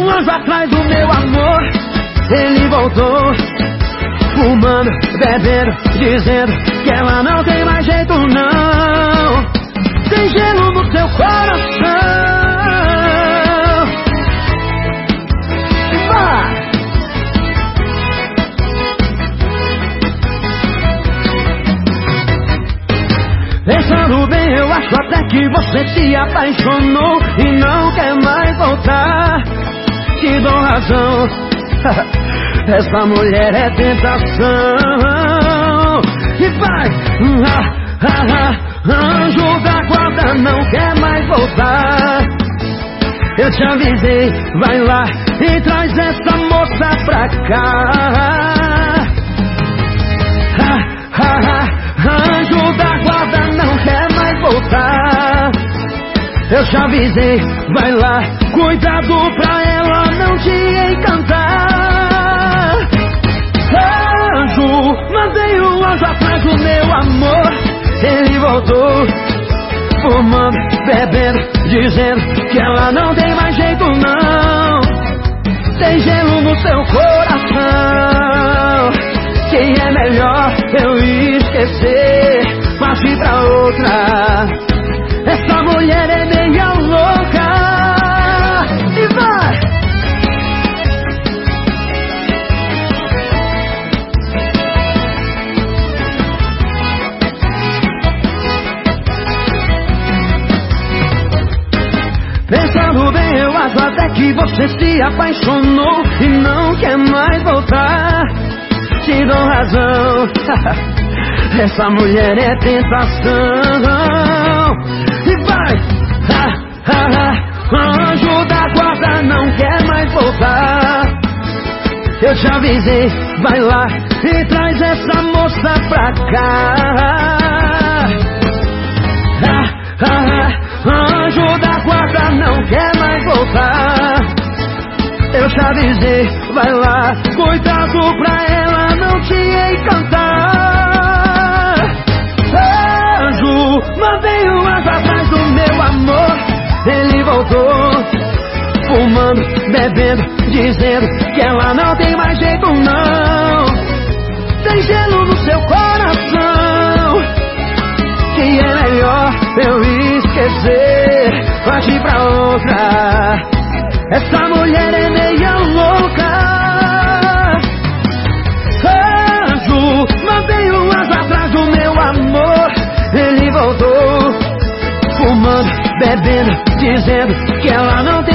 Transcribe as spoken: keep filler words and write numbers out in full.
um anjo atrás do meu amor. Ele voltou, fumando, bebendo, dizendo que ela não tem mais jeito não. Tem gelo no seu coração. Vai! Pensando bem, eu acho até que você se apaixonou e não quer mais voltar. Te dou razão, essa mulher é tentação. E vai, ah, ah, ah, anjo da guarda não quer mais voltar. Eu te avisei, vai lá e traz essa moça pra cá. Ah, ah, ah, anjo da guarda não quer mais voltar. Eu te avisei, vai lá, cuidado pra ela não te encantar. Anjo, mandei um anjo atrás do meu amor. Ele voltou, fumando, bebendo, dizendo que ela não tem mais jeito não. Tem gelo no seu coração, que é melhor eu esquecer, partir pra outra. Essa mulher é meia louca. E vai! Pensando bem, eu acho até que você se apaixonou e não quer mais voltar. Te dou razão, essa mulher é tentação. E vai, ah, ah, ah, anjo da guarda não quer mais voltar. Eu te avisei, vai lá e traz essa moça pra cá. Ah, ah, ah, anjo da guarda não quer mais voltar. Eu te avisei, vai lá, cuidado pra ela não te encantar. Anjo, mandei um anjo atrás do meu amor. Ele voltou, fumando, bebendo, dizendo que ela não tem mais jeito não. Tem gelo no seu coração, que é melhor eu esquecer, partir pra outra. Essa mulher é meia louca. Anjo, mandei um anjo atrás do meu amor. Ele voltou, fumando, bebendo, dizendo que ela não tem